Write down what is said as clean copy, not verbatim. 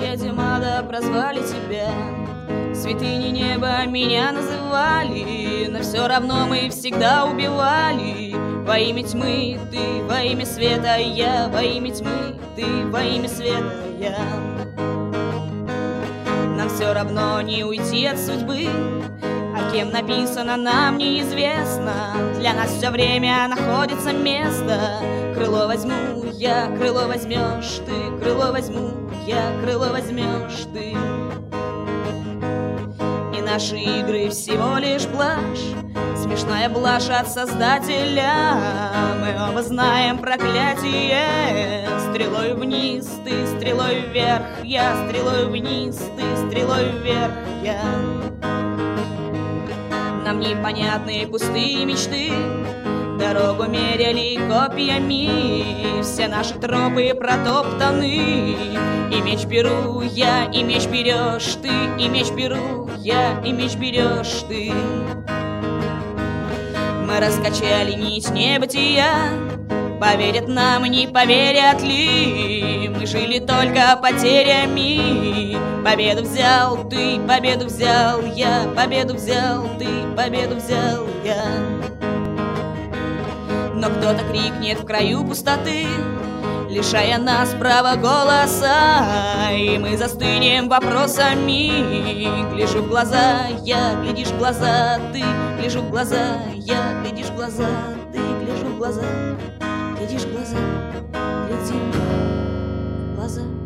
площади Мада прозвали тебя. Святыни неба меня называли, но все равно мы всегда убивали. Во имя тьмы ты, во имя света я, во имя тьмы ты, во имя света я. Нам все равно не уйти от судьбы, а кем написано нам неизвестно. Для нас все время находится место. Крыло возьму я, крыло возьмешь ты, крыло возьму я, крыло возьмешь ты. И наши игры всего лишь блажь, смешная блажь от Создателя. Мы оба знаем проклятие. Стрелой вниз ты, стрелой вверх я, стрелой вниз ты, стрелой вверх я. Нам непонятны пустые мечты, дорогу меряли копьями, все наши тропы протоптаны. И меч беру я, и меч берешь ты, и меч беру я, и меч берешь ты. Мы раскачали нить небытия, поверят нам, не поверят ли? Мы жили только потерями. Победу взял ты, победу взял я, победу взял ты, победу взял я. Но кто-то крикнет в краю пустоты, лишая нас права голоса, и мы застынем вопросами. Гляжу в глаза я, глядишь в глаза ты, гляжу в глаза я, глядишь в глаза ты, гляжу в глаза, глядишь в глаза, глядим в глаза.